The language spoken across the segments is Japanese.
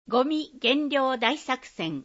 ゴミ減量大作戦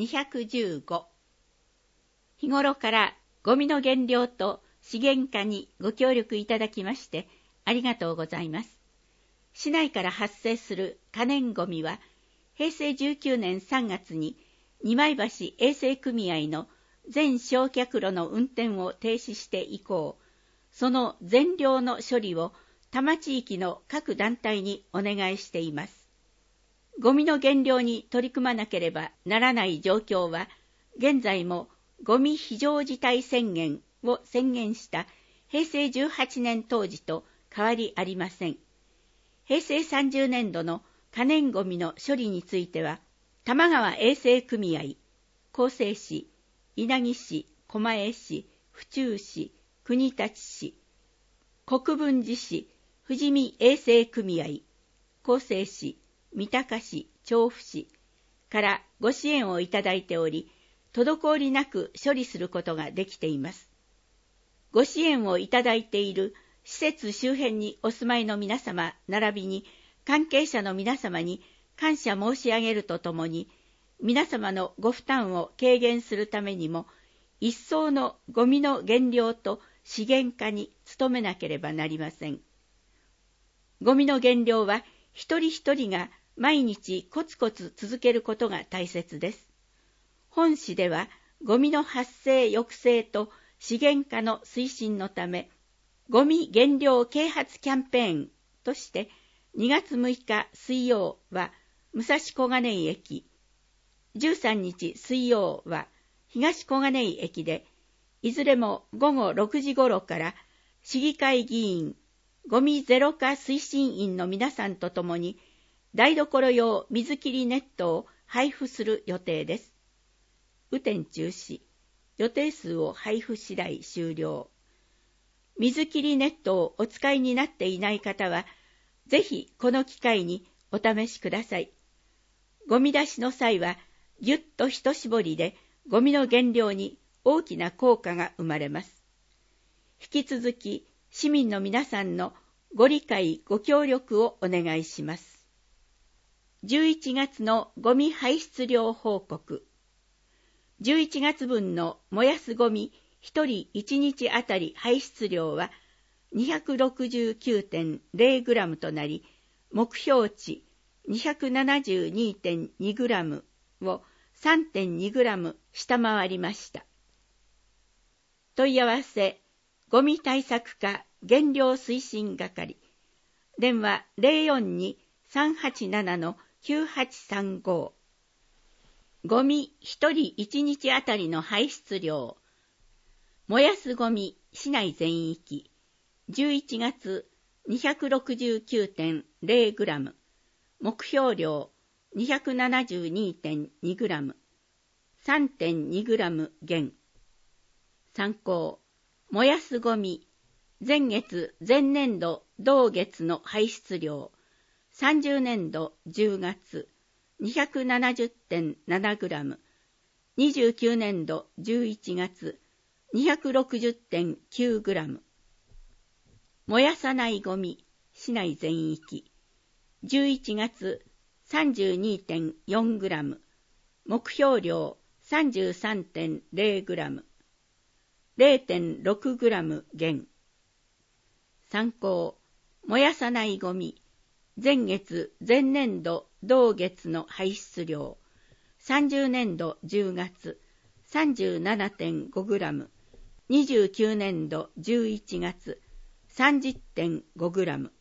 215。日頃からゴミの減量と資源化にご協力いただきましてありがとうございます。市内から発生する可燃ゴミは、平成19年3月に二枚橋衛生組合の全焼却炉の運転を停止して以降、その全量の処理を多摩地域の各団体にお願いしています。ゴミの減量に取り組まなければならない状況は、現在もゴミ非常事態宣言を宣言した平成18年当時と変わりありません。平成30年度の可燃ゴミの処理については、玉川衛生組合、厚生市、稲城市、狛江市、府中市、国立市、国分寺市、富士見衛生組合、厚生市、三鷹市、調布市からご支援をいただいており、滞りなく処理することができています。ご支援をいただいている施設周辺にお住まいの皆様並びに関係者の皆様に感謝申し上げるとともに、皆様のご負担を軽減するためにも、一層のゴミの減量と資源化に努めなければなりません。ゴミの減量は一人一人が毎日コツコツ続けることが大切です。本市ではゴミの発生抑制と資源化の推進のため、ゴミ減量啓発キャンペーンとして2月6日水曜は武蔵小金井駅、13日水曜は東小金井駅で、いずれも午後6時頃から市議会議員、ゴミゼロ化推進員の皆さんとともに台所用水切りネットを配布する予定です。雨天中止、予定数を配布次第終了。水切りネットをお使いになっていない方は、ぜひこの機会にお試しください。ゴミ出しの際は、ぎゅっと一絞りでゴミの減量に大きな効果が生まれます。引き続き、市民の皆さんのご理解、ご協力をお願いします。11月のゴミ排出量報告。11月分の燃やすゴミ1人1日あたり排出量は 269.0 グラムとなり、目標値 272.2 グラムを 3.2 グラム下回りました。問い合わせ、ゴミ対策課減量推進係、電話 042-387-9835。ゴミ1人1日あたりの排出量。燃やすゴミ市内全域、11月 269.0 グラム、目標量 272.2 グラム、3.2 グラム減。参考、燃やすゴミ前月前年度同月の排出量、30年度10月 270.7 グラム、29年度11月 260.9 グラム。燃やさないゴミ市内全域、11月 32.4 グラム、目標量 33.0 グラム、0.6 グラム減。参考、燃やさないゴミ前月前年度同月の排出量、30年度10月 37.5 グラム、29年度11月 30.5 グラム。